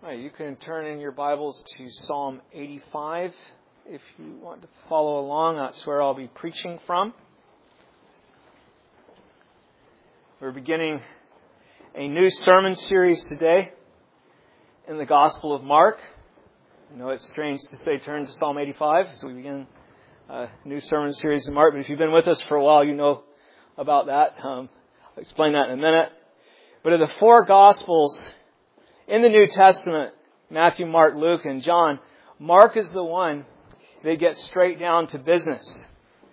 Right, you can turn in your Bibles to Psalm 85 if you want to follow along. That's where I'll be preaching from. We're beginning a new sermon series today in the Gospel of Mark. I know it's strange to say turn to Psalm 85 as we begin a new sermon series in Mark, but if you've been with us for a while, you know about that. I'll explain that in a minute. But of the four Gospels in the New Testament, Matthew, Mark, Luke, and John, Mark is the one that gets straight down to business.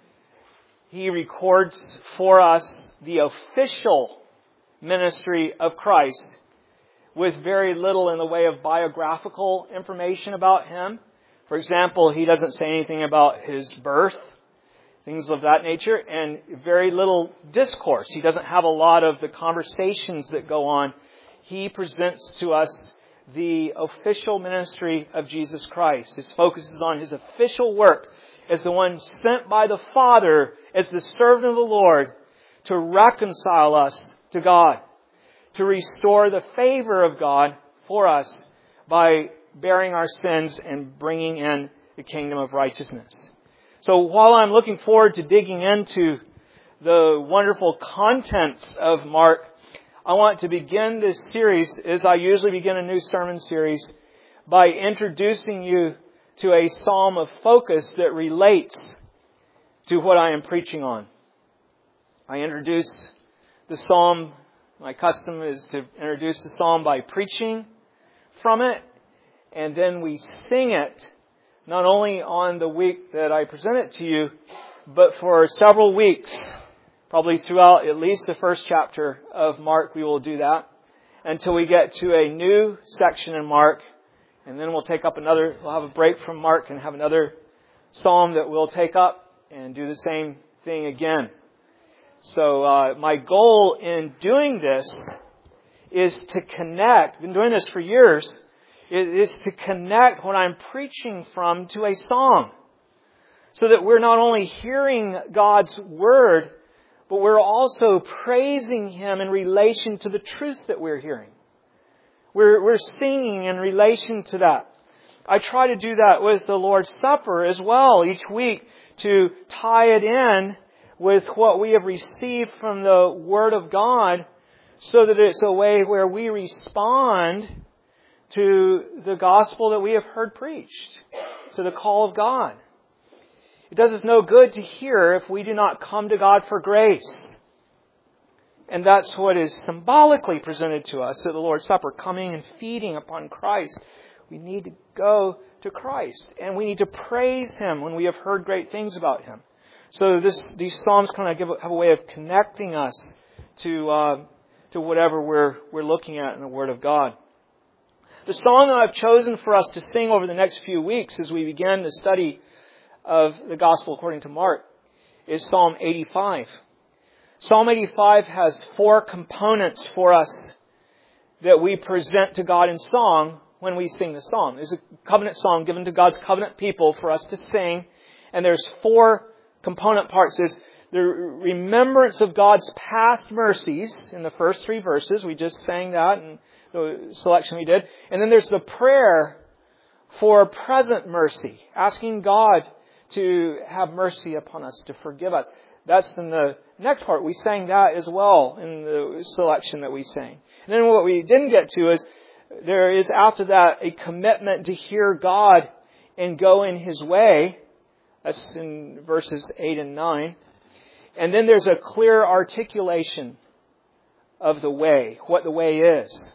He records for us the official ministry of Christ with very little in the way of biographical information about Him. For example, he doesn't say anything about His birth, things of that nature, and very little discourse. He doesn't have a lot of the conversations that go on. He presents to us the official ministry of Jesus Christ. His focus is on His official work as the one sent by the Father as the servant of the Lord to reconcile us to God, to restore the favor of God for us by bearing our sins and bringing in the kingdom of righteousness. So while I'm looking forward to digging into the wonderful contents of Mark, I want to begin this series, as I usually begin a new sermon series, by introducing you to a psalm of focus that relates to what I am preaching on. I introduce the psalm, my custom is to introduce the psalm by preaching from it, and then we sing it, not only on the week that I present it to you, but for several weeks. Probably throughout at least the first chapter of Mark, we will do that until we get to a new section in Mark. And then we'll have a break from Mark and have another psalm that we'll take up and do the same thing again. So my goal in doing this is to connect, I've been doing this for years, is to connect what I'm preaching from to a song. So that we're not only hearing God's Word, but we're also praising Him in relation to the truth that we're hearing. We're singing in relation to that. I try to do that with the Lord's Supper as well each week to tie it in with what we have received from the Word of God so that it's a way where we respond to the gospel that we have heard preached, to the call of God. It does us no good to hear if we do not come to God for grace. And that's what is symbolically presented to us at the Lord's Supper, coming and feeding upon Christ. We need to go to Christ, and we need to praise Him when we have heard great things about Him. So these Psalms kind of have a way of connecting us to whatever we're looking at in the Word of God. The song that I've chosen for us to sing over the next few weeks as we begin the study of the Gospel according to Mark is Psalm 85. Psalm 85 has four components for us that we present to God in song when we sing the psalm. It's a covenant song given to God's covenant people for us to sing. And there's four component parts. There's the remembrance of God's past mercies in the first three verses. We just sang that in the selection we did. And then there's the prayer for present mercy, asking God to have mercy upon us, to forgive us. That's in the next part. We sang that as well in the selection that we sang. And then what we didn't get to is there is after that a commitment to hear God and go in His way. That's in verses 8 and 9. And then there's a clear articulation of the way, what the way is.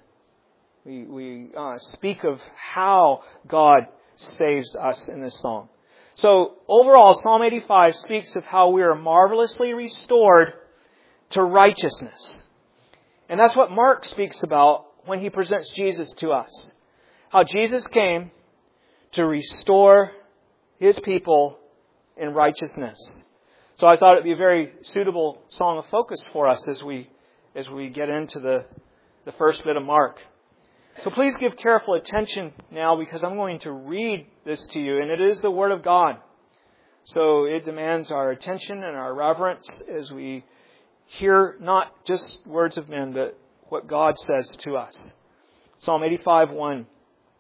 We speak of how God saves us in this song. So overall, Psalm 85 speaks of how we are marvelously restored to righteousness. And that's what Mark speaks about when he presents Jesus to us. How Jesus came to restore His people in righteousness. So I thought it'd be a very suitable song of focus for us as we get into the first bit of Mark. So please give careful attention now because I'm going to read this to you, and it is the Word of God. So it demands our attention and our reverence as we hear not just words of men, but what God says to us. Psalm 85:1.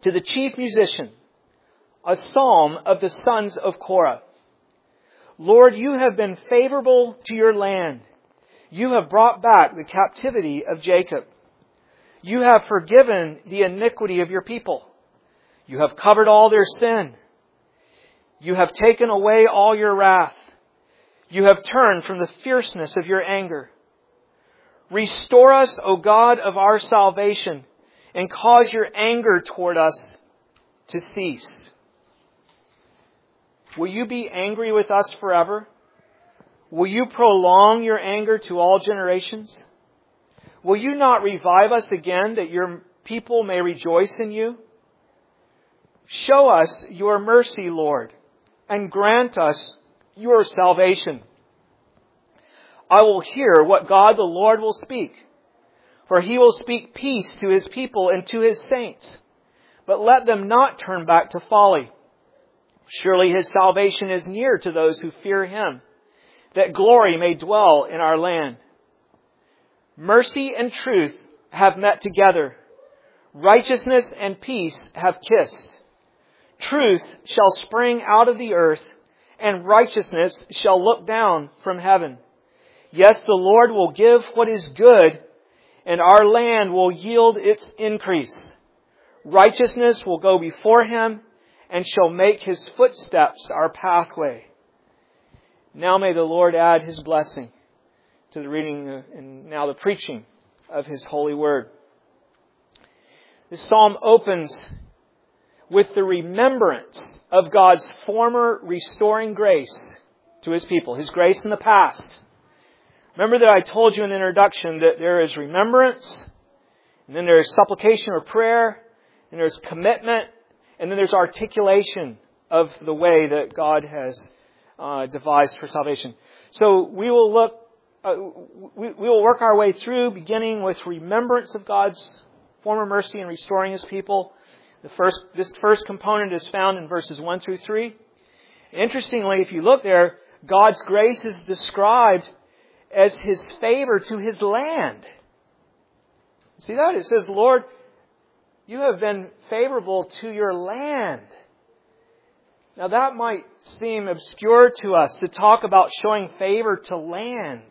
To the chief musician, a psalm of the sons of Korah. Lord, you have been favorable to your land. You have brought back the captivity of Jacob. You have forgiven the iniquity of your people. You have covered all their sin. You have taken away all your wrath. You have turned from the fierceness of your anger. Restore us, O God of our salvation, and cause your anger toward us to cease. Will you be angry with us forever? Will you prolong your anger to all generations? Will you not revive us again, that your people may rejoice in you? Show us your mercy, Lord, and grant us your salvation. I will hear what God the Lord will speak, for He will speak peace to His people and to His saints. But let them not turn back to folly. Surely His salvation is near to those who fear Him, that glory may dwell in our land. Mercy and truth have met together. Righteousness and peace have kissed. Truth shall spring out of the earth, and righteousness shall look down from heaven. Yes, the Lord will give what is good, and our land will yield its increase. Righteousness will go before Him, and shall make His footsteps our pathway. Now may the Lord add His blessing to the reading and now the preaching of His holy word. This psalm opens with the remembrance of God's former restoring grace to His people, His grace in the past. Remember that I told you in the introduction that there is remembrance, and then there is supplication or prayer, and there's commitment, and then there's articulation of the way that God has devised for salvation. So we will work our way through, beginning with remembrance of God's former mercy in restoring His people. This first component is found in verses 1 through 3. Interestingly, if you look there, God's grace is described as His favor to His land. See that? It says, Lord, you have been favorable to your land. Now that might seem obscure to us to talk about showing favor to land.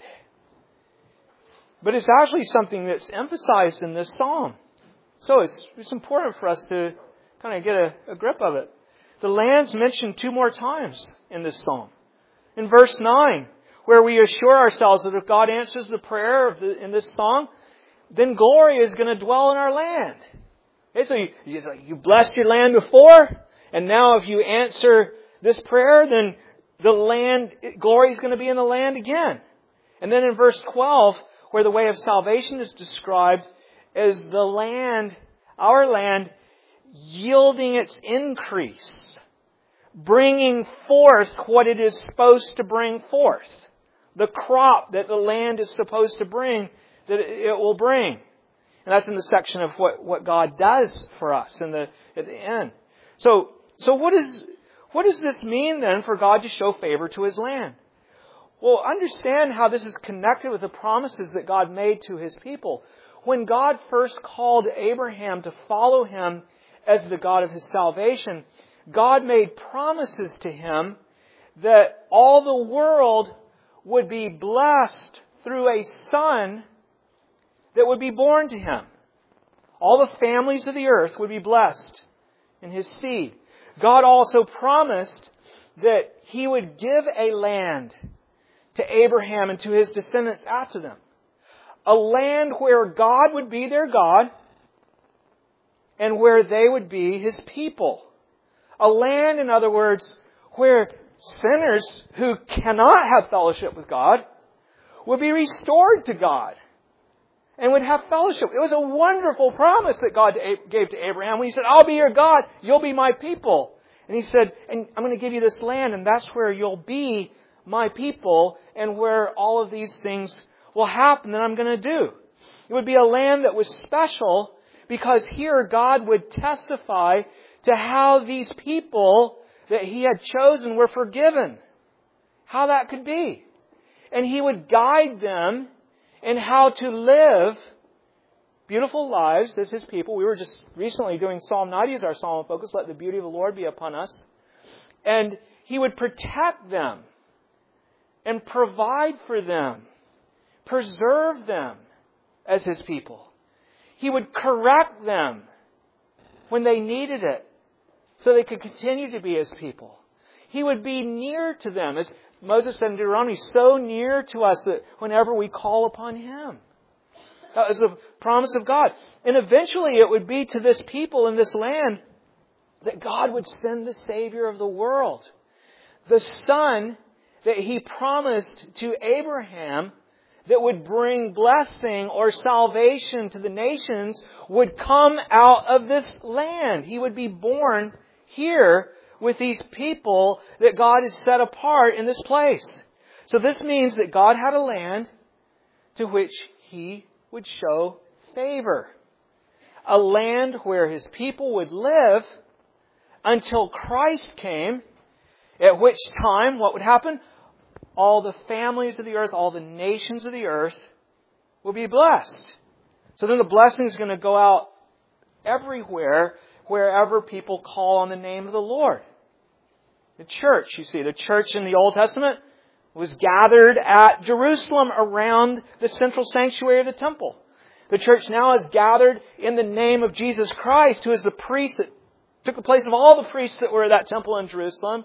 But it's actually something that's emphasized in this psalm. So it's important for us to kind of get a grip of it. The land's mentioned 2 more times in this psalm. In verse 9, where we assure ourselves that if God answers the prayer in this song, then glory is going to dwell in our land. Okay, so you blessed your land before, and now if you answer this prayer, then the land, glory is going to be in the land again. And then in verse 12, where the way of salvation is described as the land, our land, yielding its increase, bringing forth what it is supposed to bring forth. The crop that the land is supposed to bring, that it will bring. And that's in the section of what God does for us at the end. So what does this mean then for God to show favor to His land? Well, understand how this is connected with the promises that God made to His people. When God first called Abraham to follow Him as the God of his salvation, God made promises to him that all the world would be blessed through a son that would be born to him. All the families of the earth would be blessed in his seed. God also promised that He would give a land to Abraham and to his descendants after them. A land where God would be their God and where they would be His people. A land, in other words, where sinners who cannot have fellowship with God would be restored to God and would have fellowship. It was a wonderful promise that God gave to Abraham when He said, I'll be your God, you'll be my people. And He said, and I'm going to give you this land, and that's where you'll be my people and where all of these things will happen that I'm going to do. It would be a land that was special because here God would testify to how these people that He had chosen were forgiven. How that could be. And He would guide them in how to live beautiful lives as His people. We were just recently doing Psalm 90 as our psalm focus. Let the beauty of the Lord be upon us. And He would protect them and provide for them, preserve them as His people. He would correct them when they needed it so they could continue to be His people. He would be near to them, as Moses said in Deuteronomy, so near to us that whenever we call upon Him. That was a promise of God. And eventually it would be to this people in this land that God would send the Savior of the world. The Son that He promised to Abraham that would bring blessing or salvation to the nations would come out of this land. He would be born here with these people that God has set apart in this place. So this means that God had a land to which He would show favor. A land where His people would live until Christ came, at which time, what would happen? All the families of the earth, all the nations of the earth will be blessed. So then the blessing is going to go out everywhere, wherever people call on the name of the Lord. The church, you see, the church in the Old Testament was gathered at Jerusalem around the central sanctuary of the temple. The church now is gathered in the name of Jesus Christ, who is the priest that took the place of all the priests that were at that temple in Jerusalem.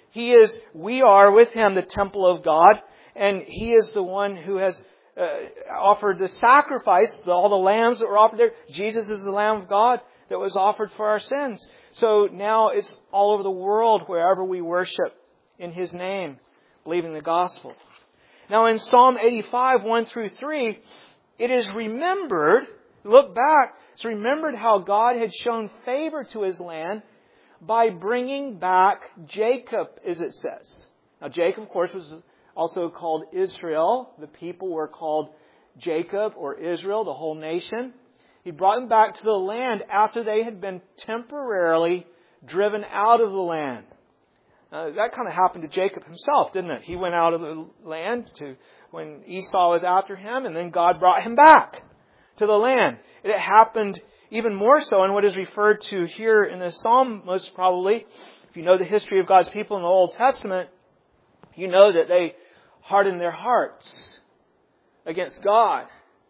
We are with Him the temple of God, and He is the one who has offered the sacrifice, all the lambs that were offered there. Jesus is the Lamb of God that was offered for our sins. So now it's all over the world wherever we worship in His name, believing the gospel. Now in Psalm 85, 1 through 3, it is remembered, look back, it's remembered how God had shown favor to His land by bringing back Jacob, as it says. Now Jacob, of course, was also called Israel. The people were called Jacob or Israel, the whole nation. He brought them back to the land after they had been temporarily driven out of the land. That kind of happened to Jacob himself, didn't it? He went out of the land when Esau was after him, and then God brought him back to the land. It happened even more so in what is referred to here in the Psalm, most probably. If you know the history of God's people in the Old Testament, you know that they hardened their hearts against God.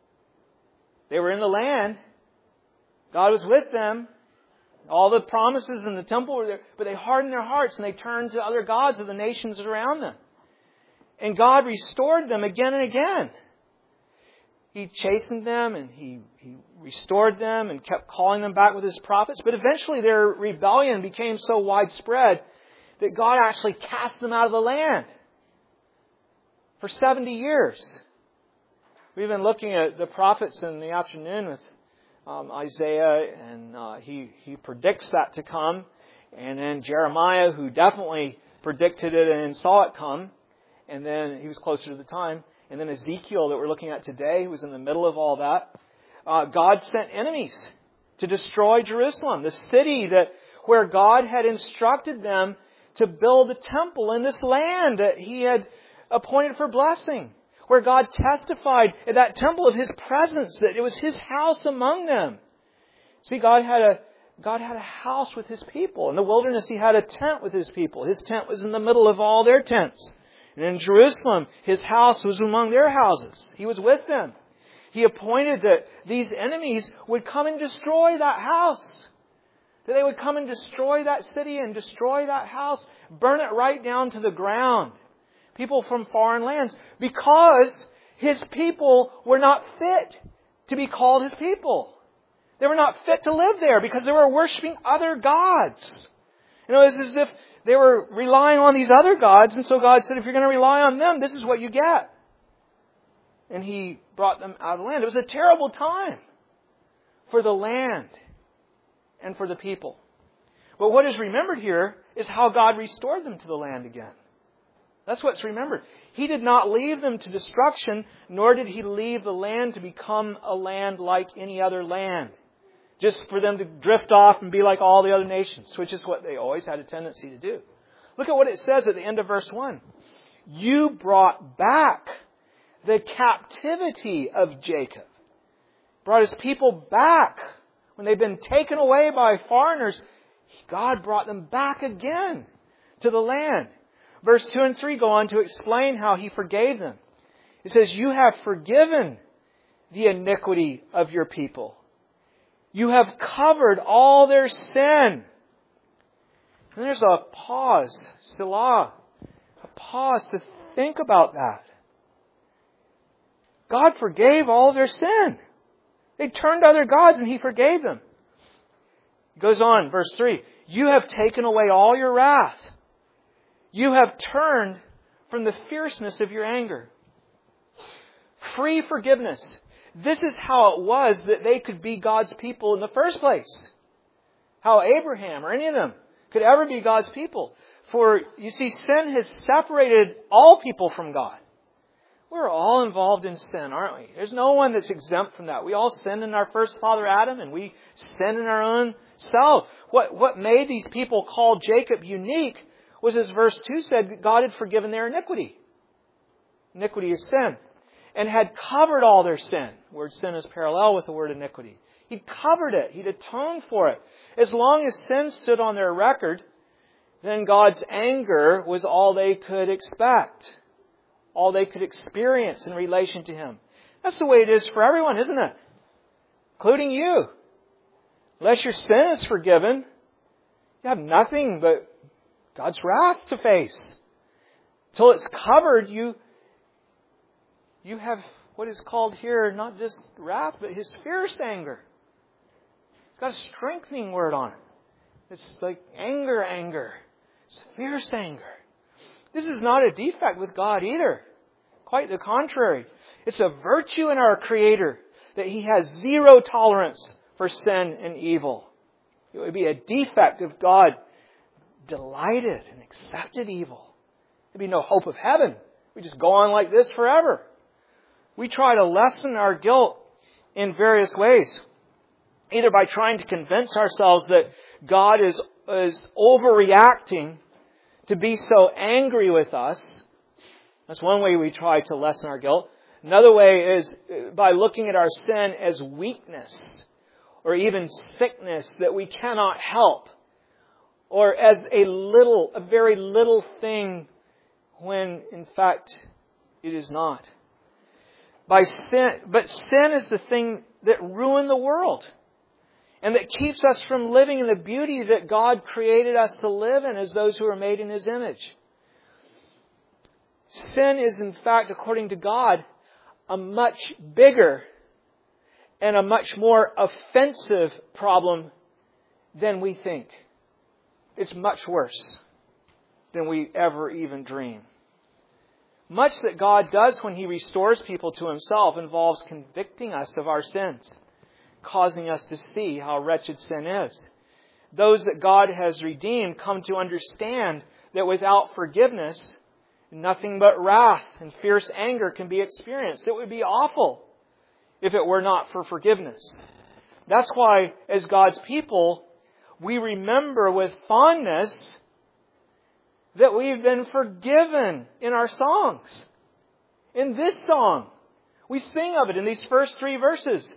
They were in the land. God was with them. All the promises in the temple were there. But they hardened their hearts and they turned to other gods of the nations around them. And God restored them again and again. He chastened them and He restored them and kept calling them back with His prophets. But eventually their rebellion became so widespread that God actually cast them out of the land for 70 years. We've been looking at the prophets in the afternoon with Isaiah, and he predicts that to come. And then Jeremiah, who definitely predicted it and saw it come. And then he was closer to the time. And then Ezekiel that we're looking at today, who was in the middle of all that. God sent enemies to destroy Jerusalem, the city where God had instructed them to build a temple in this land that He had appointed for blessing, where God testified at that temple of His presence, that it was His house among them. See, God had a house with His people. In the wilderness, He had a tent with His people. His tent was in the middle of all their tents. And in Jerusalem, His house was among their houses. He was with them. He appointed that these enemies would come and destroy that house. That they would come and destroy that city and destroy that house. Burn it right down to the ground. People from foreign lands. Because His people were not fit to be called His people. They were not fit to live there because they were worshiping other gods. You know, it's as if they were relying on these other gods. And so God said, if you're going to rely on them, this is what you get. And He brought them out of the land. It was a terrible time for the land and for the people. But what is remembered here is how God restored them to the land again. That's what's remembered. He did not leave them to destruction, nor did He leave the land to become a land like any other land. Just for them to drift off and be like all the other nations, which is what they always had a tendency to do. Look at what it says at the end of verse 1. You brought back the captivity of Jacob. brought His people back. When they'd been taken away by foreigners, God brought them back again to the land. Verse 2 and 3 go on to explain how He forgave them. It says, you have forgiven the iniquity of your people. You have covered all their sin. And there's a pause, Selah, a pause to think about that. God forgave all of their sin. They turned to other gods and He forgave them. It goes on, verse 3. You have taken away all your wrath. You have turned from the fierceness of your anger. Free forgiveness. This is how it was that they could be God's people in the first place. How Abraham or any of them could ever be God's people. For, you see, sin has separated all people from God. We're all involved in sin, aren't we? There's no one that's exempt from that. We all sinned in our first father Adam, and we sin in our own self. What made these people called Jacob unique was, as verse 2 said, God had forgiven their iniquity. Iniquity is sin. And had covered all their sin. The word sin is parallel with the word iniquity. He'd covered it. He'd atoned for it. As long as sin stood on their record, then God's anger was all they could expect. All they could experience in relation to Him. That's the way it is for everyone, isn't it? Including you. Unless your sin is forgiven, you have nothing but God's wrath to face. Till it's covered, you have what is called here not just wrath, but His fierce anger. It's got a strengthening word on it. It's like anger. It's fierce anger. This is not a defect with God either. Quite the contrary. It's a virtue in our Creator that He has zero tolerance for sin and evil. It would be a defect if God delighted and accepted evil. There'd be no hope of heaven. We just go on like this forever. We try to lessen our guilt in various ways. Either by trying to convince ourselves that God is overreacting to be so angry with us. That's one way we try to lessen our guilt. Another way is by looking at our sin as weakness or even sickness that we cannot help, or as a very little thing when in fact it is not. But sin is the thing that ruined the world and that keeps us from living in the beauty that God created us to live in as those who are made in His image. Sin is, in fact, according to God, a much bigger and a much more offensive problem than we think. It's much worse than we ever even dream. Much that God does when He restores people to Himself involves convicting us of our sins, causing us to see how wretched sin is. Those that God has redeemed come to understand that without forgiveness, nothing but wrath and fierce anger can be experienced. It would be awful if it were not for forgiveness. That's why, as God's people, we remember with fondness that we've been forgiven in our songs. In this song, we sing of it in these first 3 verses.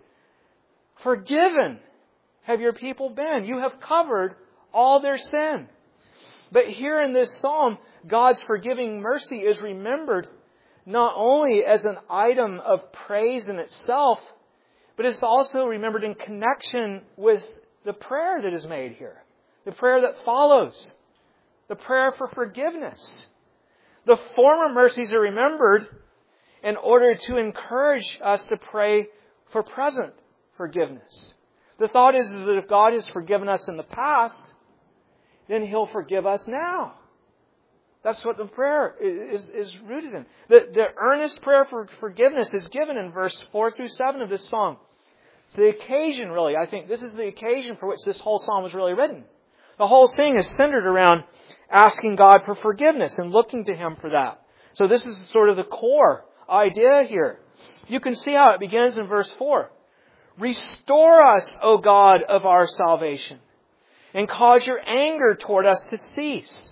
Forgiven have your people been. You have covered all their sin. But here in this psalm, God's forgiving mercy is remembered not only as an item of praise in itself, but it's also remembered in connection with the prayer that is made here. The prayer that follows. The prayer for forgiveness. The former mercies are remembered in order to encourage us to pray for present forgiveness. The thought is that if God has forgiven us in the past, then He'll forgive us now. That's what the prayer is rooted in. The earnest prayer for forgiveness is given in verse 4 through 7 of this psalm. It's the occasion, really. I think this is the occasion for which this whole psalm was really written. The whole thing is centered around asking God for forgiveness and looking to Him for that. So this is sort of the core idea here. You can see how it begins in verse 4. Restore us, O God of our salvation, and cause your anger toward us to cease.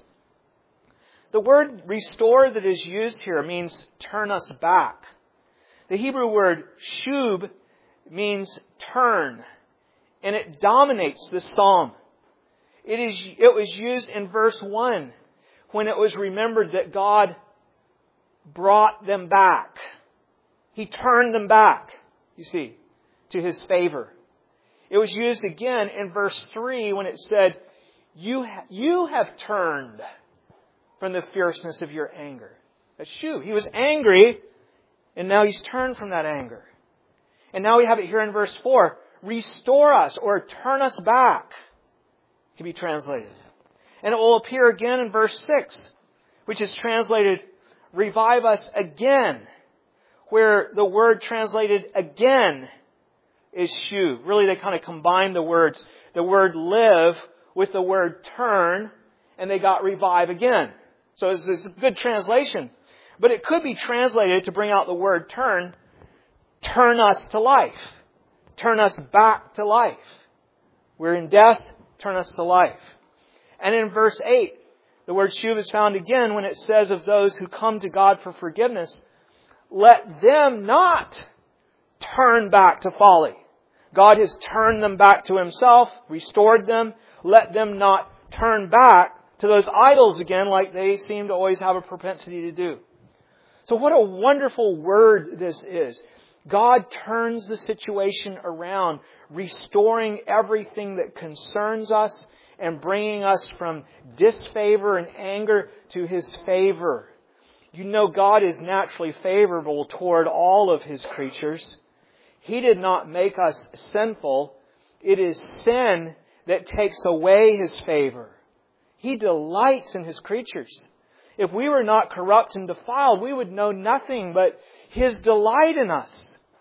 The word restore that is used here means turn us back. The Hebrew word shub means turn, and it dominates this psalm. It was used in verse 1 when it was remembered that God brought them back. He turned them back, you see, to His favor. It was used again in verse 3 when it said, You have turned from the fierceness of your anger. That's Shu. He was angry, and now He's turned from that anger. And now we have it here in verse 4. Restore us, or turn us back, can be translated. And it will appear again in verse 6, which is translated, revive us again, where the word translated again is Shu. Really, they kind of combined the words. The word live with the word turn, and they got revive again. So it's a good translation. But it could be translated to bring out the word turn us to life. Turn us back to life. We're in death, turn us to life. And in verse 8, the word shuv is found again when it says of those who come to God for forgiveness, let them not turn back to folly. God has turned them back to Himself, restored them. Let them not turn back to those idols again like they seem to always have a propensity to do. So what a wonderful word this is. God turns the situation around, restoring everything that concerns us and bringing us from disfavor and anger to His favor. You know God is naturally favorable toward all of His creatures. He did not make us sinful. It is sin that takes away His favor. He delights in His creatures. If we were not corrupt and defiled, we would know nothing but His delight in us.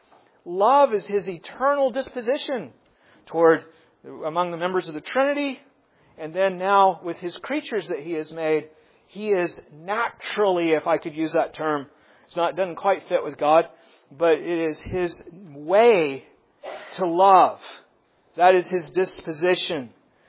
Love is His eternal disposition toward among the members of the Trinity, and then now with His creatures that He has made, He is naturally, if I could use that term, it doesn't quite fit with God, but it is His way to love. That is His disposition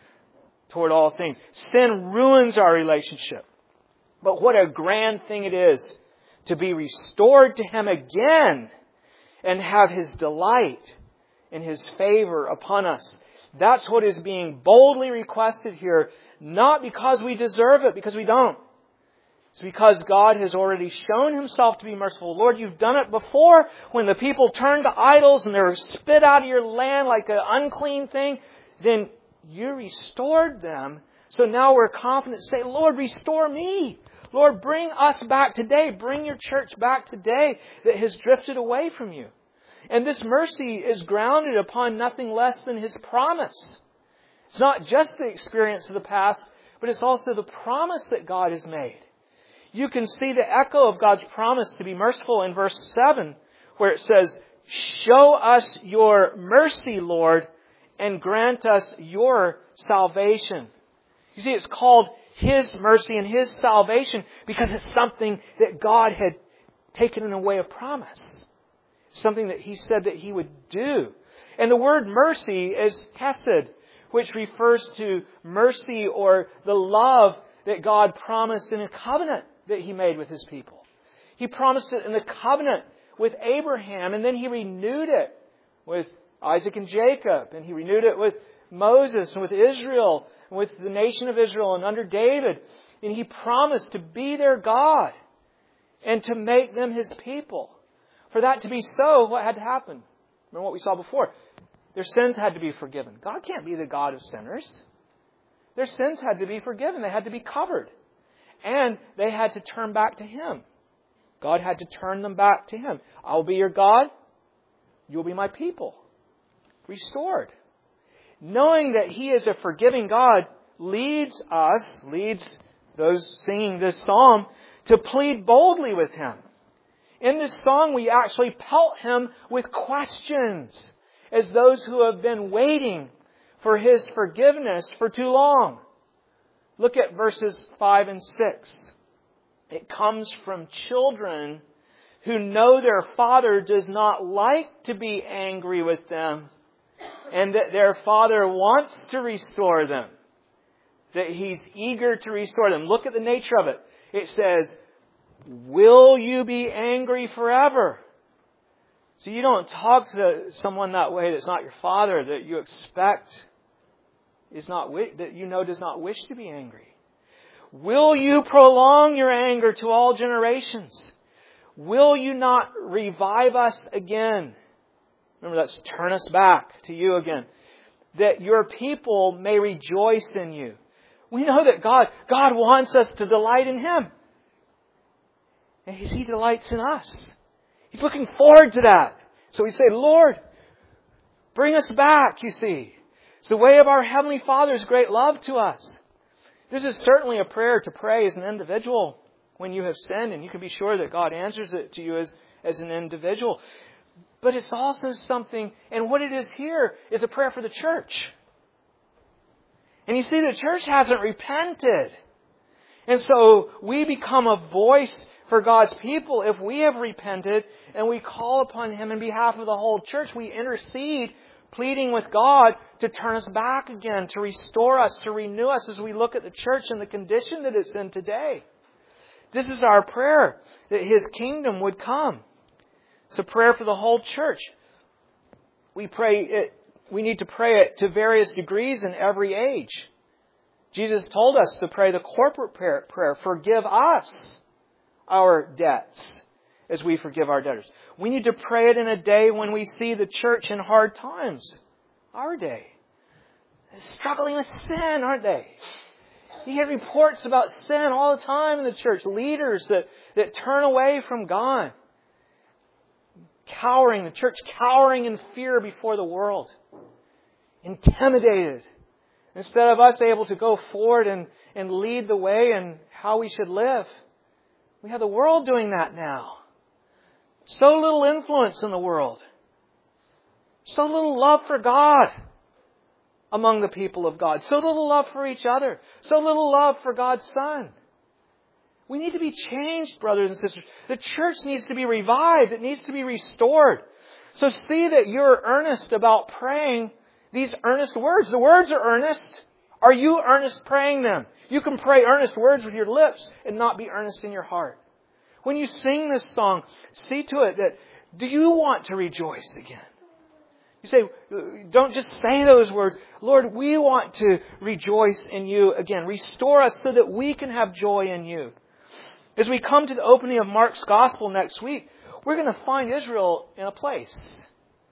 toward all things. Sin ruins our relationship. But what a grand thing it is to be restored to Him again and have His delight and His favor upon us. That's what is being boldly requested here, not because we deserve it, because we don't. It's because God has already shown Himself to be merciful. Lord, You've done it before when the people turned to idols and they were spit out of your land like an unclean thing. Then You restored them. So now we're confident to say, Lord, restore me. Lord, bring us back today. Bring Your church back today that has drifted away from You. And this mercy is grounded upon nothing less than His promise. It's not just the experience of the past, but it's also the promise that God has made. You can see the echo of God's promise to be merciful in verse 7, where it says, show us Your mercy, Lord, and grant us Your salvation. You see, it's called His mercy and His salvation because it's something that God had taken in a way of promise. Something that He said that He would do. And the word mercy is hesed, which refers to mercy or the love that God promised in a covenant that He made with His people. He promised it in the covenant with Abraham, and then He renewed it with Isaac and Jacob, and He renewed it with Moses and with Israel, and with the nation of Israel and under David. And He promised to be their God and to make them His people. For that to be so, what had to happen? Remember what we saw before. Their sins had to be forgiven. God can't be the God of sinners. Their sins had to be forgiven. They had to be covered. And they had to turn back to Him. God had to turn them back to Him. I will be your God. You will be my people. Restored. Knowing that He is a forgiving God leads those singing this psalm to plead boldly with Him. In this song, we actually pelt Him with questions as those who have been waiting for His forgiveness for too long. Look at verses 5 and 6. It comes from children who know their father does not like to be angry with them and that their father wants to restore them. That He's eager to restore them. Look at the nature of it. It says, will you be angry forever? So you don't talk to someone that way that's not your father, that you expect is not, that you know does not wish to be angry. Will you prolong your anger to all generations? Will you not revive us again? Remember, that's turn us back to you again. That your people may rejoice in you. We know that God wants us to delight in Him. And He delights in us. He's looking forward to that. So we say, Lord, bring us back, you see. It's the way of our Heavenly Father's great love to us. This is certainly a prayer to pray as an individual when you have sinned, and you can be sure that God answers it to you as an individual. But it's also something, and what it is here is a prayer for the church. And you see, the church hasn't repented. And so we become a voice for God's people if we have repented and we call upon Him in behalf of the whole church. We intercede, pleading with God to turn us back again, to restore us, to renew us as we look at the church and the condition that it's in today. This is our prayer, that His kingdom would come. It's a prayer for the whole church. We need to pray it to various degrees in every age. Jesus told us to pray the corporate prayer, forgive us our debts as we forgive our debtors. We need to pray it in a day when we see the church in hard times. Our day. They're struggling with sin, aren't they? You hear reports about sin all the time in the church. Leaders that turn away from God. The church cowering in fear before the world. Intimidated. Instead of us able to go forward and lead the way in how we should live. We have the world doing that now. So little influence in the world. So little love for God among the people of God. So little love for each other. So little love for God's Son. We need to be changed, brothers and sisters. The church needs to be revived. It needs to be restored. So see that you're earnest about praying these earnest words. The words are earnest. Are you earnest praying them? You can pray earnest words with your lips and not be earnest in your heart. When you sing this song, see to it that, do you want to rejoice again? You say, don't just say those words. Lord, we want to rejoice in you again. Restore us so that we can have joy in you. As we come to the opening of Mark's Gospel next week, we're going to find Israel in a place.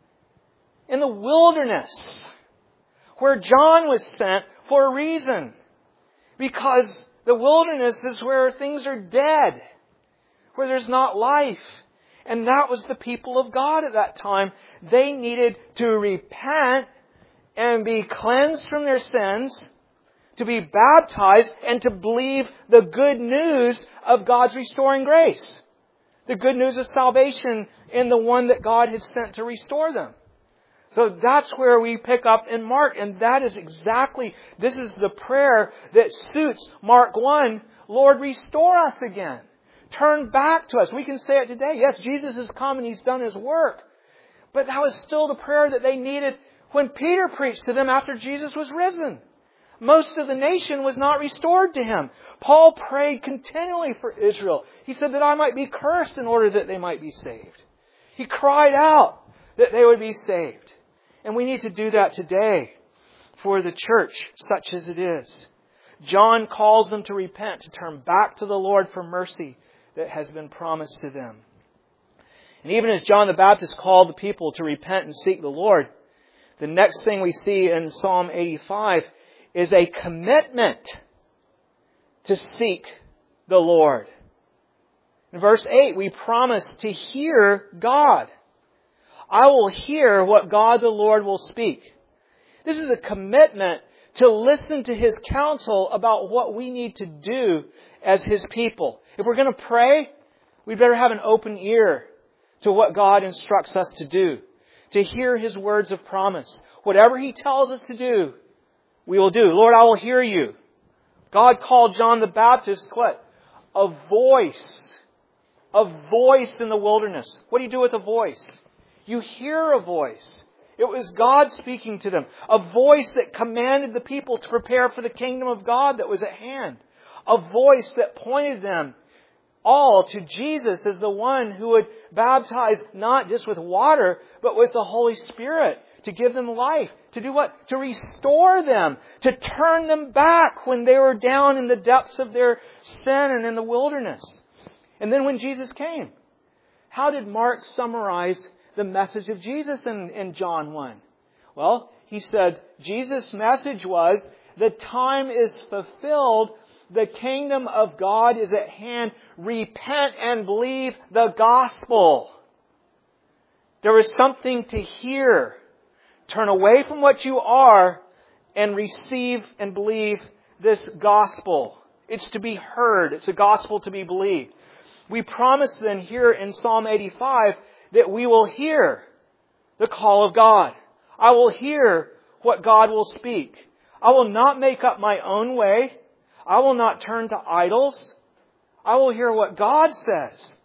In the wilderness. Where John was sent for a reason. Because the wilderness is where things are dead. Where there's not life. And that was the people of God at that time. They needed to repent and be cleansed from their sins, to be baptized, and to believe the good news of God's restoring grace. The good news of salvation in the one that God had sent to restore them. So that's where we pick up in Mark. And this is the prayer that suits Mark 1. Lord, restore us again. Turn back to us. We can say it today. Yes, Jesus has come and He's done His work. But that was still the prayer that they needed when Peter preached to them after Jesus was risen. Most of the nation was not restored to Him. Paul prayed continually for Israel. He said that I might be cursed in order that they might be saved. He cried out that they would be saved. And we need to do that today for the church, such as it is. John calls them to repent, to turn back to the Lord for mercy that has been promised to them. And even as John the Baptist called the people to repent and seek the Lord, the next thing we see in Psalm 85 is a commitment to seek the Lord. In verse 8, we promise to hear God. I will hear what God the Lord will speak. This is a commitment to listen to His counsel about what we need to do as His people. If we're going to pray, we better have an open ear to what God instructs us to do. To hear His words of promise. Whatever He tells us to do, we will do. Lord, I will hear you. God called John the Baptist what? A voice. A voice in the wilderness. What do you do with a voice? You hear a voice. It was God speaking to them. A voice that commanded the people to prepare for the kingdom of God that was at hand. A voice that pointed them all to Jesus as the one who would baptize not just with water, but with the Holy Spirit to give them life. To do what? To restore them. To turn them back when they were down in the depths of their sin and in the wilderness. And then when Jesus came, how did Mark summarize the message of Jesus in John 1? Well, he said, Jesus' message was, the time is fulfilled. The kingdom of God is at hand. Repent and believe the gospel. There is something to hear. Turn away from what you are and receive and believe this gospel. It's to be heard. It's a gospel to be believed. We promise then here in Psalm 85 that we will hear the call of God. I will hear what God will speak. I will not make up my own way. I will not turn to idols. I will hear what God says.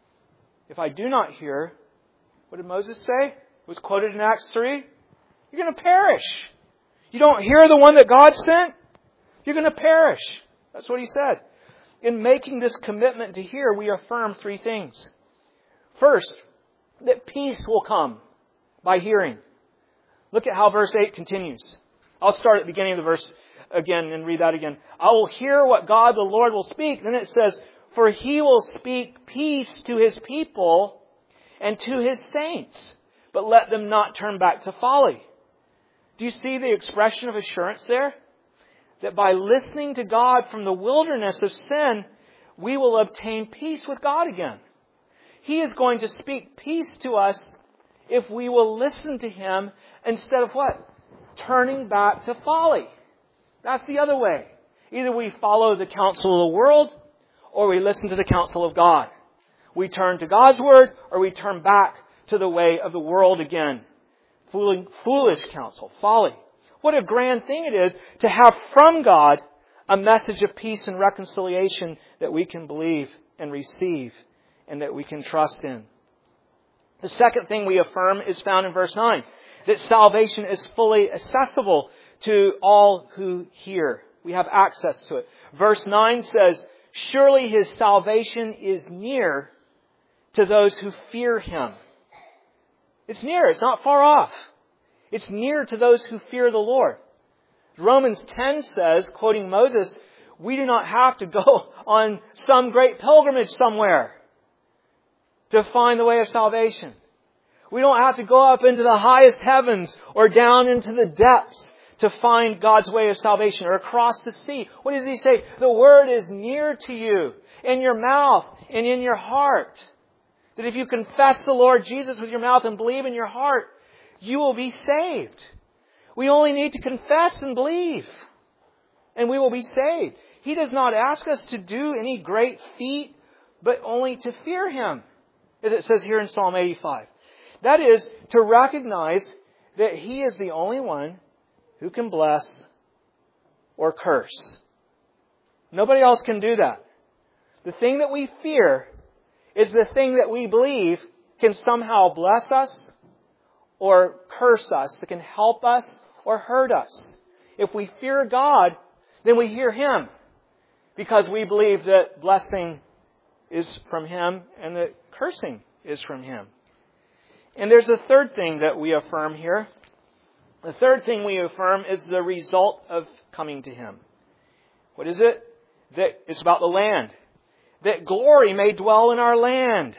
If I do not hear, what did Moses say? It was quoted in Acts 3. You're going to perish. You don't hear the one that God sent, you're going to perish. That's what he said. In making this commitment to hear, we affirm three things. First, that peace will come by hearing. Look at how verse 8 continues. I'll start at the beginning of the verse again and read that again. I will hear what God the Lord will speak. Then it says, for He will speak peace to His people and to His saints, but let them not turn back to folly. Do you see the expression of assurance there? That by listening to God from the wilderness of sin, we will obtain peace with God again. He is going to speak peace to us if we will listen to Him instead of what? Turning back to folly. That's the other way. Either we follow the counsel of the world or we listen to the counsel of God. We turn to God's Word or we turn back to the way of the world again. Foolish counsel, folly. What a grand thing it is to have from God a message of peace and reconciliation that we can believe and receive and that we can trust in. The second thing we affirm is found in verse 9. That salvation is fully accessible to all who hear. We have access to it. Verse 9 says, surely His salvation is near to those who fear Him. It's near. It's not far off. It's near to those who fear the Lord. Romans 10 says, quoting Moses, we do not have to go on some great pilgrimage somewhere to find the way of salvation. We don't have to go up into the highest heavens or down into the depths to find God's way of salvation or across the sea. What does He say? The Word is near to you, in your mouth and in your heart. That if you confess the Lord Jesus with your mouth and believe in your heart, you will be saved. We only need to confess and believe, and we will be saved. He does not ask us to do any great feat, but only to fear Him, as it says here in Psalm 85. That is, to recognize that He is the only one who can bless or curse. Nobody else can do that. The thing that we fear is the thing that we believe can somehow bless us or curse us, that can help us or hurt us. If we fear God, then we hear Him, because we believe that blessing is from Him and that cursing is from Him. And there's a third thing that we affirm here. The third thing we affirm is the result of coming to Him. What is it? That it's about the land. That glory may dwell in our land.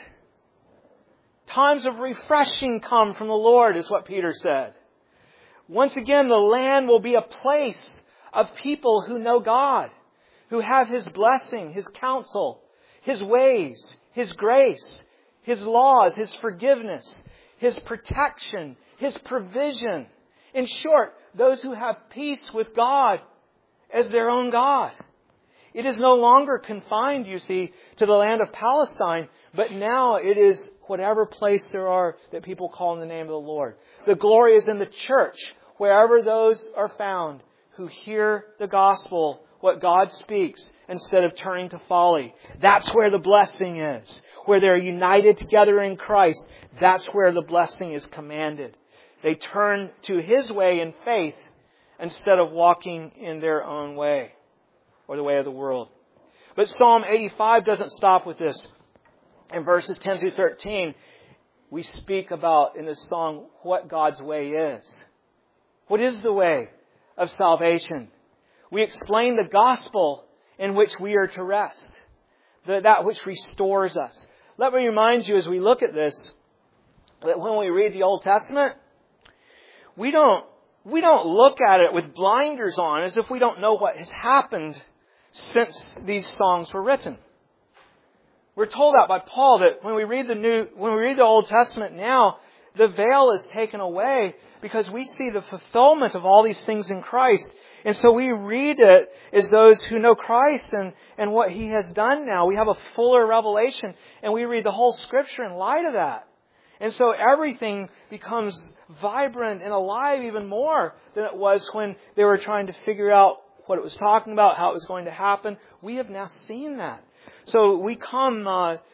Times of refreshing come from the Lord, is what Peter said. Once again, the land will be a place of people who know God, who have His blessing, His counsel, His ways, His grace, His laws, His forgiveness, His protection, His provision. In short, those who have peace with God as their own God. It is no longer confined, you see, to the land of Palestine, but now it is whatever place there are that people call in the name of the Lord. The glory is in the church, wherever those are found who hear the gospel, what God speaks, instead of turning to folly. That's where the blessing is. Where they're united together in Christ, that's where the blessing is commanded. They turn to His way in faith instead of walking in their own way or the way of the world. But Psalm 85 doesn't stop with this. In verses 10 through 13, we speak about in this song what God's way is. What is the way of salvation? We explain the gospel in which we are to rest. That which restores us. Let me remind you as we look at this, that when we read the Old Testament, we don't look at it with blinders on as if we don't know what has happened since these songs were written. We're told that by Paul that when we read the Old Testament now, the veil is taken away because we see the fulfillment of all these things in Christ. And so we read it as those who know Christ and what He has done now. We have a fuller revelation and we read the whole Scripture in light of that. And so everything becomes vibrant and alive even more than it was when they were trying to figure out what it was talking about, how it was going to happen. We have now seen that. So we come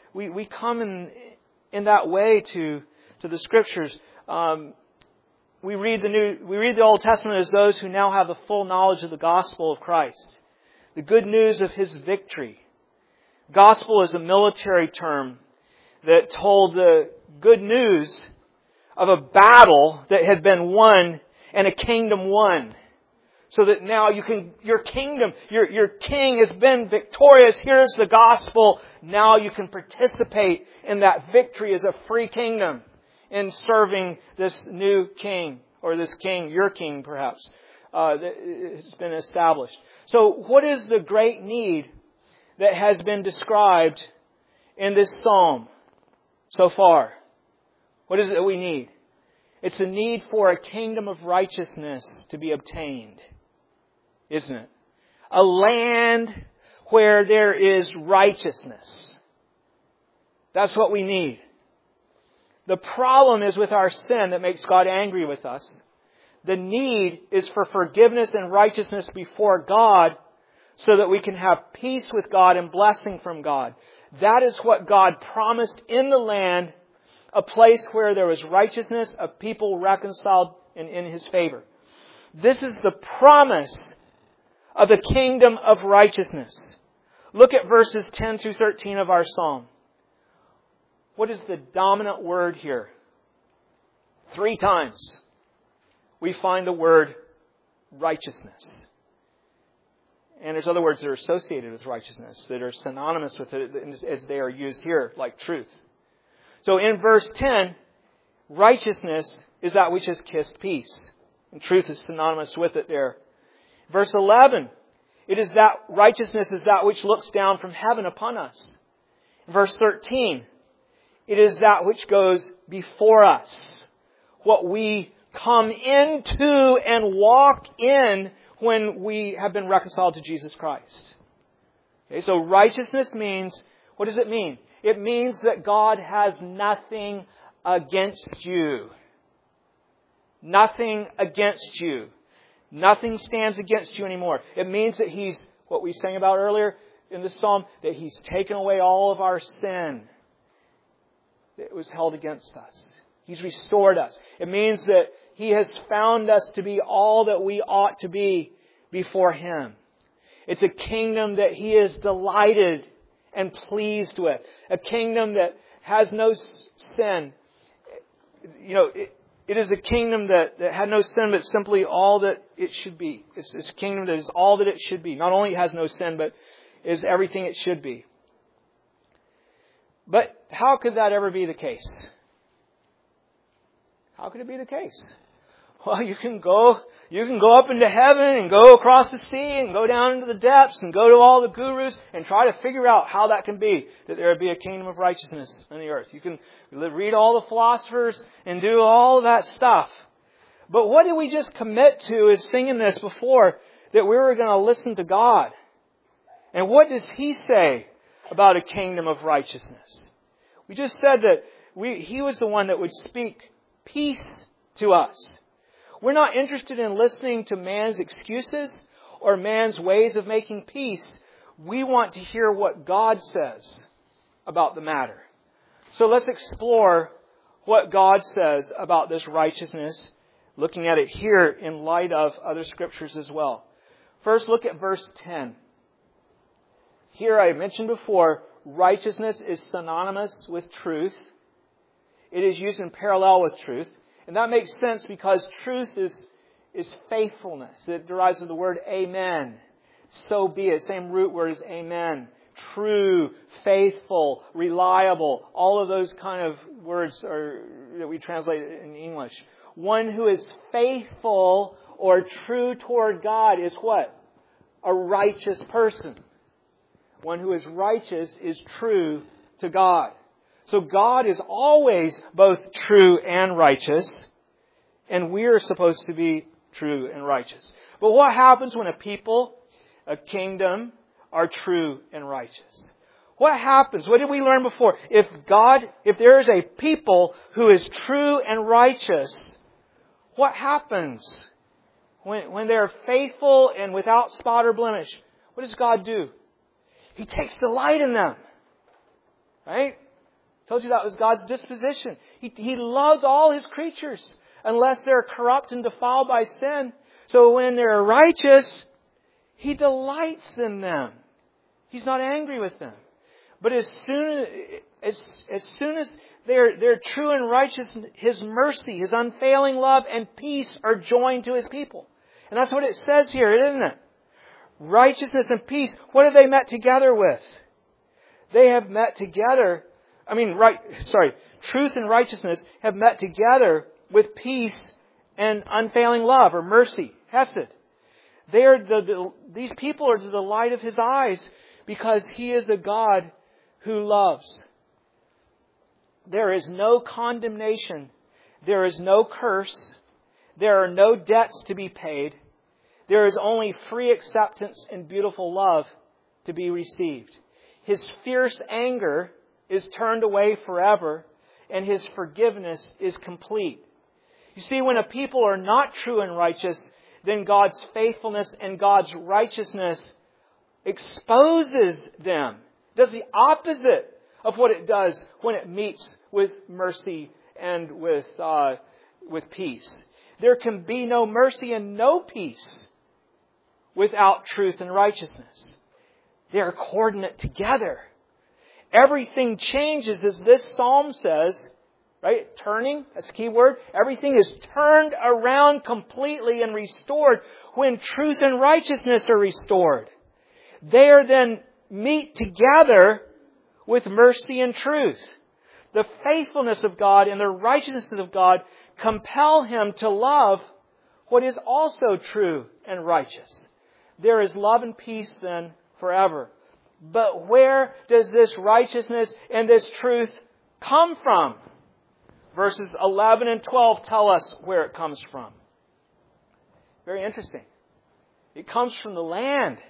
in that way to the Scriptures. We read the Old Testament as those who now have the full knowledge of the gospel of Christ, the good news of His victory. Gospel is a military term that told the good news of a battle that had been won and a kingdom won. So that now your kingdom, your king has been victorious. Here's the gospel. Now you can participate in that victory as a free kingdom in serving this new king, or this king, your king perhaps, that has been established. So what is the great need that has been described in this psalm so far? What is it that we need? It's a need for a kingdom of righteousness to be obtained. Isn't it? A land where there is righteousness. That's what we need. The problem is with our sin that makes God angry with us. The need is for forgiveness and righteousness before God so that we can have peace with God and blessing from God. That is what God promised in the land, a place where there was righteousness, a people reconciled in His favor. This is the promise of the kingdom of righteousness. Look at verses 10 through 13 of our psalm. What is the dominant word here? 3 times we find the word righteousness. And there's other words that are associated with righteousness that are synonymous with it as they are used here, like truth. So in verse 10, righteousness is that which has kissed peace. And truth is synonymous with it there. Verse 11, righteousness is that which looks down from heaven upon us. Verse 13, it is that which goes before us. What we come into and walk in when we have been reconciled to Jesus Christ. Okay, so righteousness means, what does it mean? It means that God has nothing against you. Nothing against you. Nothing stands against you anymore. It means that He's, what we sang about earlier in the psalm, that He's taken away all of our sin that was held against us. He's restored us. It means that He has found us to be all that we ought to be before Him. It's a kingdom that He is delighted and pleased with. A kingdom that has no sin. It is a kingdom that had no sin, but simply all that it should be. It's a kingdom that is all that it should be. Not only has no sin, but is everything it should be. But how could that ever be the case? How could it be the case? Well, you can go up into heaven and go across the sea and go down into the depths and go to all the gurus and try to figure out how that can be, that there would be a kingdom of righteousness on the earth. You can read all the philosophers and do all of that stuff. But what did we just commit to is singing this before, that we were going to listen to God. And what does He say about a kingdom of righteousness? We just said that He was the one that would speak peace to us. We're not interested in listening to man's excuses or man's ways of making peace. We want to hear what God says about the matter. So let's explore what God says about this righteousness, looking at it here in light of other scriptures as well. First, look at verse 10. Here I mentioned before, righteousness is synonymous with truth. It is used in parallel with truth. And that makes sense because truth is faithfulness. It derives from the word amen. So be it. Same root word as amen. True, faithful, reliable. All of those kind of words are that we translate in English. One who is faithful or true toward God is what? A righteous person. One who is righteous is true to God. So God is always both true and righteous, and we are supposed to be true and righteous. But what happens when a people, a kingdom, are true and righteous? What happens? What did we learn before? If there is a people who is true and righteous, what happens? When they're faithful and without spot or blemish, what does God do? He takes delight in them. Right? Told you that was God's disposition. He loves all His creatures unless they're corrupt and defiled by sin. So when they're righteous, He delights in them. He's not angry with them. But as soon as they're true and righteous, His mercy, His unfailing love and peace are joined to His people. And that's what it says here, isn't it? Righteousness and peace, what have they met together with? They have met together, truth and righteousness have met together with peace and unfailing love or mercy, hesed. These people are the delight of His eyes because He is a God who loves. There is no condemnation. There is no curse. There are no debts to be paid. There is only free acceptance and beautiful love to be received. His fierce anger is turned away forever, and His forgiveness is complete. You see, when a people are not true and righteous, then God's faithfulness and God's righteousness exposes them. It does the opposite of what it does when it meets with mercy and with peace. There can be no mercy and no peace without truth and righteousness. They are coordinate together. Everything changes, as this psalm says, right? Turning, that's the key word. Everything is turned around completely and restored when truth and righteousness are restored. They are then meet together with mercy and truth. The faithfulness of God and the righteousness of God compel Him to love what is also true and righteous. There is love and peace then forever. But where does this righteousness and this truth come from? Verses 11 and 12 tell us where it comes from. Very interesting. It comes from the land.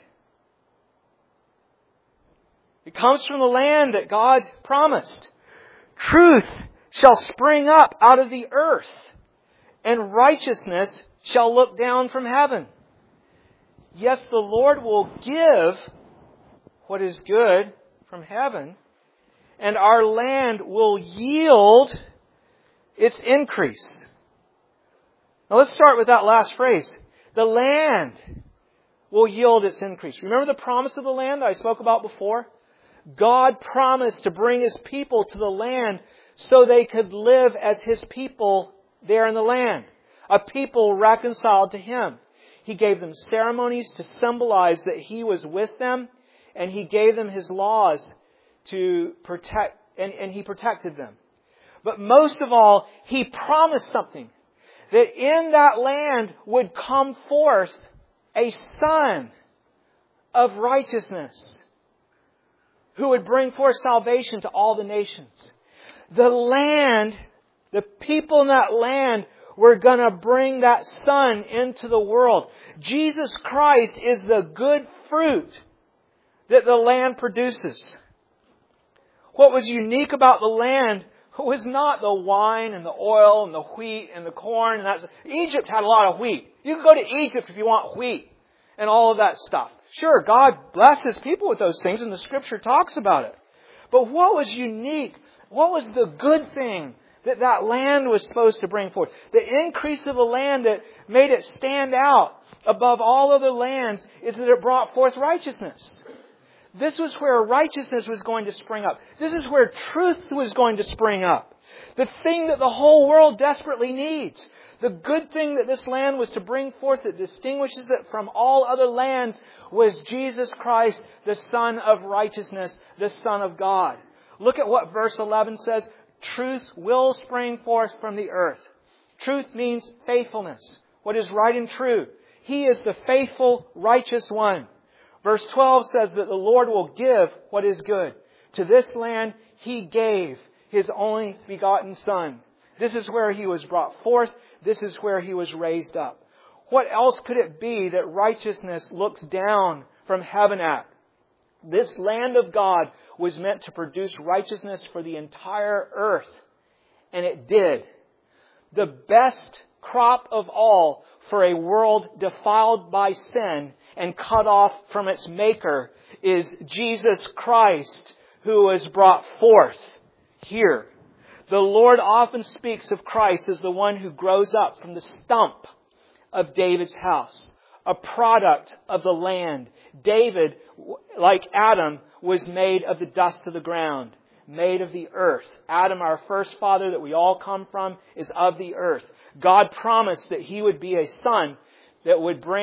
It comes from the land that God promised. Truth shall spring up out of the earth, and righteousness shall look down from heaven. Yes, the Lord will give what is good from heaven, and our land will yield its increase. Now let's start with that last phrase. The land will yield its increase. Remember the promise of the land that I spoke about before? God promised to bring His people to the land so they could live as His people there in the land. A people reconciled to Him. He gave them ceremonies to symbolize that He was with them, and He gave them His laws to protect, and He protected them. But most of all, He promised something, that in that land would come forth a Son of righteousness who would bring forth salvation to all the nations. The land, the people in that land, we're going to bring that Son into the world. Jesus Christ is the good fruit that the land produces. What was unique about the land was not the wine and the oil and the wheat and the corn. Egypt had a lot of wheat. You can go to Egypt if you want wheat and all of that stuff. Sure, God blesses people with those things and the Scripture talks about it. But what was unique? What was the good thing that land was supposed to bring forth? The increase of the land that made it stand out above all other lands is that it brought forth righteousness. This was where righteousness was going to spring up. This is where truth was going to spring up. The thing that the whole world desperately needs. The good thing that this land was to bring forth that distinguishes it from all other lands was Jesus Christ, the Son of righteousness, the Son of God. Look at what verse 11 says. Truth will spring forth from the earth. Truth means faithfulness. What is right and true. He is the faithful, righteous one. Verse 12 says that the Lord will give what is good. To this land He gave His only begotten Son. This is where He was brought forth. This is where He was raised up. What else could it be that righteousness looks down from heaven at? This land of God was meant to produce righteousness for the entire earth. And it did. The best crop of all for a world defiled by sin and cut off from its Maker is Jesus Christ, who was brought forth here. The Lord often speaks of Christ as the one who grows up from the stump of David's house, a product of the land. David, like Adam, was made of the dust of the ground, made of the earth. Adam, our first father that we all come from, is of the earth. God promised that He would be a son that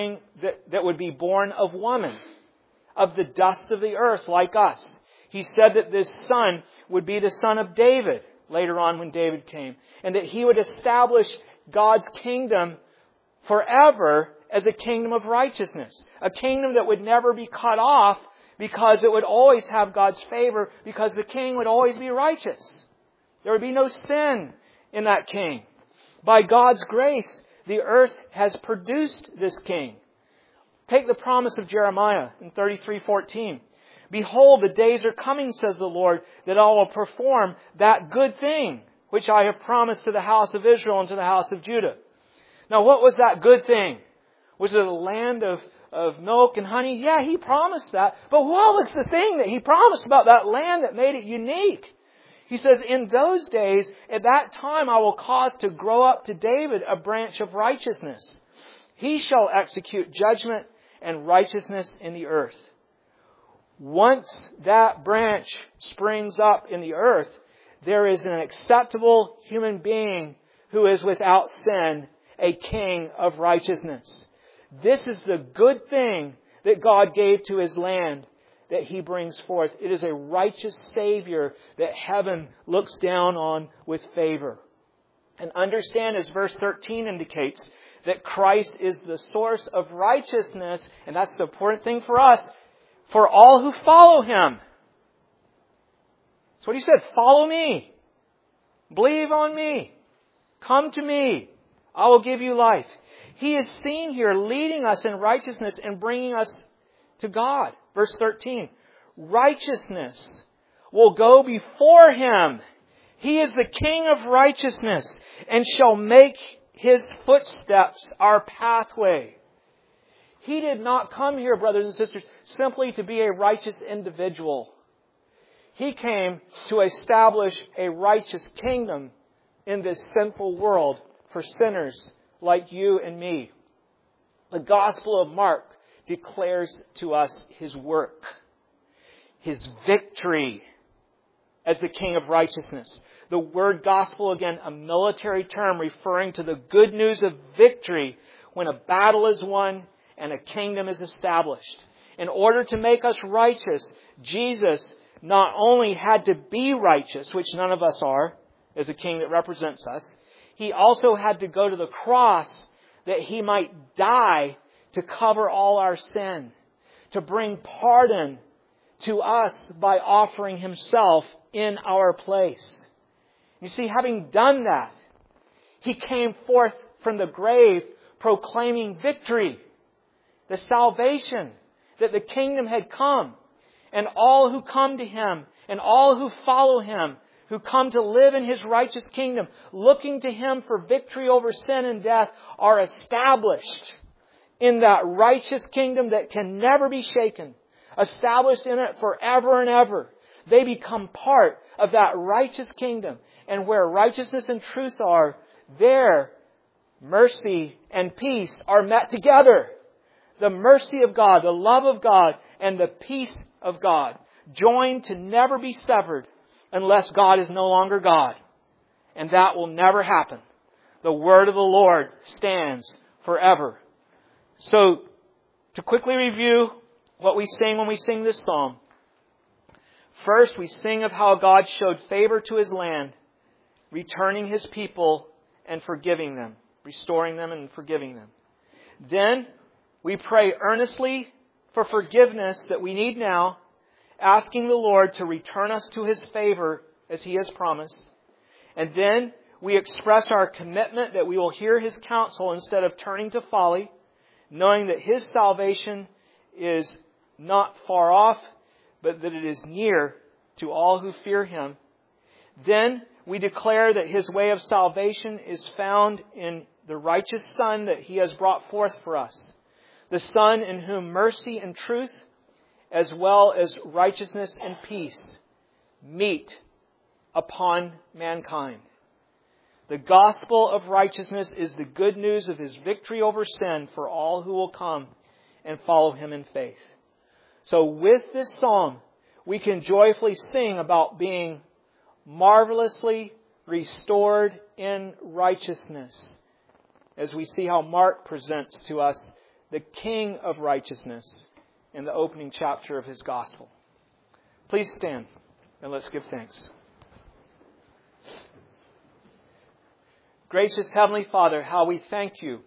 would be born of woman, of the dust of the earth like us. He said that this son would be the son of David later on when David came, and that He would establish God's kingdom forever as a kingdom of righteousness, a kingdom that would never be cut off because it would always have God's favor, because the king would always be righteous. There would be no sin in that king. By God's grace, the earth has produced this king. Take the promise of Jeremiah in 33:14. Behold, the days are coming, says the Lord, that I will perform that good thing which I have promised to the house of Israel and to the house of Judah. Now, what was that good thing? Was it a land of milk and honey? Yeah, He promised that. But what was the thing that He promised about that land that made it unique? He says, in those days, at that time, I will cause to grow up to David a branch of righteousness. He shall execute judgment and righteousness in the earth. Once that branch springs up in the earth, there is an acceptable human being who is without sin, a king of righteousness. This is the good thing that God gave to His land that He brings forth. It is a righteous Savior that heaven looks down on with favor. And understand, as verse 13 indicates, that Christ is the source of righteousness, and that's the important thing for us, for all who follow Him. That's what He said. Follow me. Believe on me. Come to me. I will give you life. He is seen here leading us in righteousness and bringing us to God. Verse 13. Righteousness will go before Him. He is the King of righteousness and shall make His footsteps our pathway. He did not come here, brothers and sisters, simply to be a righteous individual. He came to establish a righteous kingdom in this sinful world for sinners like you and me. The Gospel of Mark declares to us His work, His victory as the King of righteousness. The word gospel, again, a military term referring to the good news of victory when a battle is won and a kingdom is established. In order to make us righteous, Jesus not only had to be righteous, which none of us are, as a king that represents us, He also had to go to the cross that He might die to cover all our sin, to bring pardon to us by offering Himself in our place. You see, having done that, He came forth from the grave proclaiming victory, the salvation, that the kingdom had come, and all who come to Him and all who follow Him, who come to live in His righteous kingdom, looking to Him for victory over sin and death, are established in that righteous kingdom that can never be shaken, established in it forever and ever. They become part of that righteous kingdom. And where righteousness and truth are, there mercy and peace are met together. the mercy of God, the love of God, and the peace of God, joined to never be severed unless God is no longer God. And that will never happen. The word of the Lord stands forever. So, to quickly review what we sing when we sing this psalm. First, we sing of how God showed favor to His land, returning His people and forgiving them, restoring them and forgiving them. Then, we pray earnestly for forgiveness that we need now, asking the Lord to return us to His favor as He has promised. And then, we express our commitment that we will hear His counsel instead of turning to folly, knowing that His salvation is not far off, but that it is near to all who fear Him. Then we declare that His way of salvation is found in the righteous Son that He has brought forth for us. The Son in whom mercy and truth, as well as righteousness and peace, meet upon mankind. The gospel of righteousness is the good news of His victory over sin for all who will come and follow Him in faith. So with this song, we can joyfully sing about being marvelously restored in righteousness, as we see how Mark presents to us the King of righteousness in the opening chapter of his gospel. Please stand and let's give thanks. Gracious Heavenly Father, how we thank You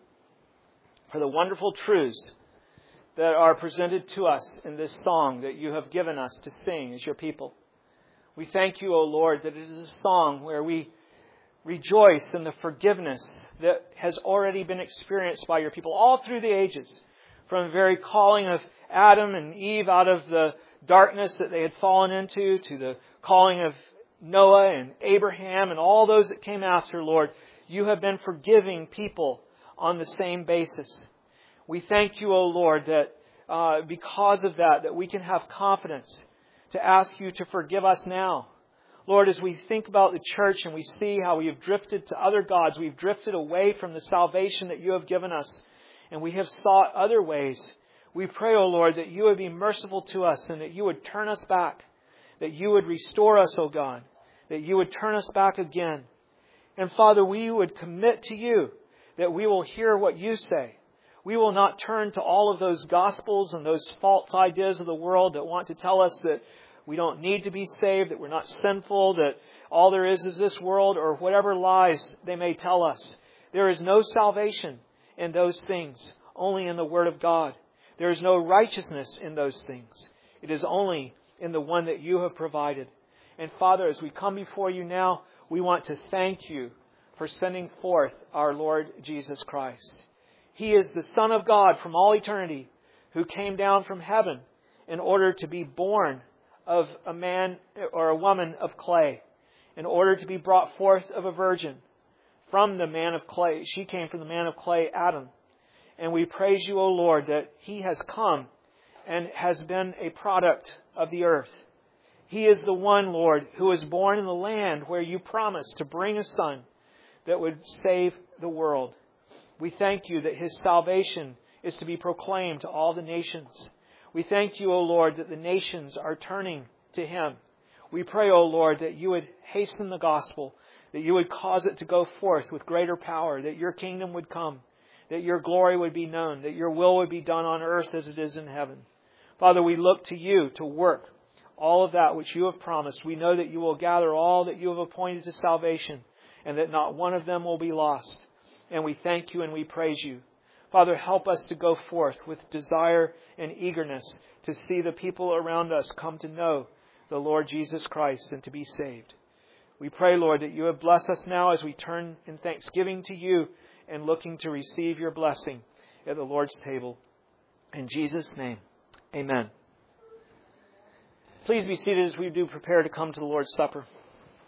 for the wonderful truths that are presented to us in this song that You have given us to sing as Your people. We thank You, O Lord, that it is a song where we rejoice in the forgiveness that has already been experienced by Your people all through the ages, from the very calling of Adam and Eve out of the darkness that they had fallen into, to the calling of Noah and Abraham and all those that came after, Lord. You have been forgiving people on the same basis. We thank You, O Lord, that because of that we can have confidence to ask You to forgive us now. Lord, as we think about the church and we see how we have drifted to other gods, we've drifted away from the salvation that You have given us, and we have sought other ways. We pray, O Lord, that You would be merciful to us and that You would turn us back, that You would restore us, O God, that You would turn us back again. And Father, we would commit to You that we will hear what You say. We will not turn to all of those gospels and those false ideas of the world that want to tell us that we don't need to be saved, that we're not sinful, that all there is this world, or whatever lies they may tell us. There is no salvation in those things, only in the Word of God. There is no righteousness in those things. It is only in the one that You have provided. And Father, as we come before You now, we want to thank You for sending forth our Lord Jesus Christ. He is the Son of God from all eternity, who came down from heaven in order to be born of a man or a woman of clay, in order to be brought forth of a virgin from the man of clay. She came from the man of clay, Adam. And we praise You, O Lord, that He has come and has been a product of the earth. He is the one, Lord, who was born in the land where You promised to bring a Son that would save the world. We thank You that His salvation is to be proclaimed to all the nations. We thank You, O Lord, that the nations are turning to Him. We pray, O Lord, that You would hasten the gospel, that You would cause it to go forth with greater power, that Your kingdom would come, that Your glory would be known, that Your will would be done on earth as it is in heaven. Father, we look to You to work all of that which You have promised. We know that You will gather all that You have appointed to salvation, and that not one of them will be lost. And we thank You and we praise You. Father, help us to go forth with desire and eagerness to see the people around us come to know the Lord Jesus Christ and to be saved. We pray, Lord, that You would bless us now as we turn in thanksgiving to You and looking to receive Your blessing at the Lord's table. In Jesus' name, amen. Please be seated as we do prepare to come to the Lord's Supper.